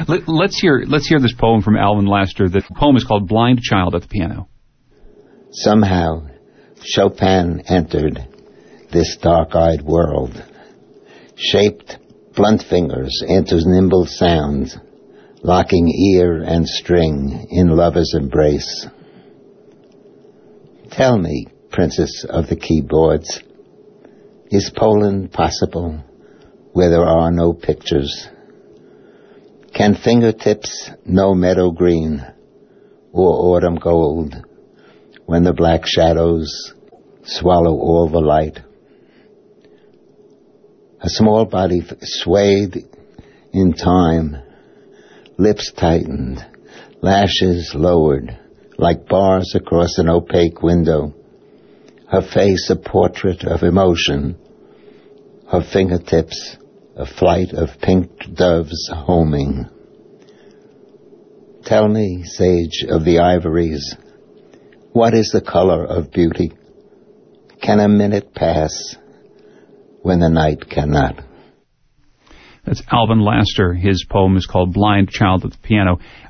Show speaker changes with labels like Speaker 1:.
Speaker 1: Let's hear this poem from Alvin Laster. The poem is called Blind Child at the Piano.
Speaker 2: Somehow, Chopin entered this dark-eyed world, shaped blunt fingers into nimble sounds, locking ear and string in lover's embrace. Tell me, princess of the keyboards, is Poland possible where there are no pictures? Can fingertips know meadow green or autumn gold when the black shadows swallow all the light? A small body swayed in time, lips tightened, lashes lowered like bars across an opaque window. Her face a portrait of emotion, her fingertips a flight of pink doves homing. Tell me, sage of the ivories, what is the color of beauty? Can a minute pass when the night cannot?
Speaker 1: That's Alvin Laster. His poem is called Blind Child at the Piano.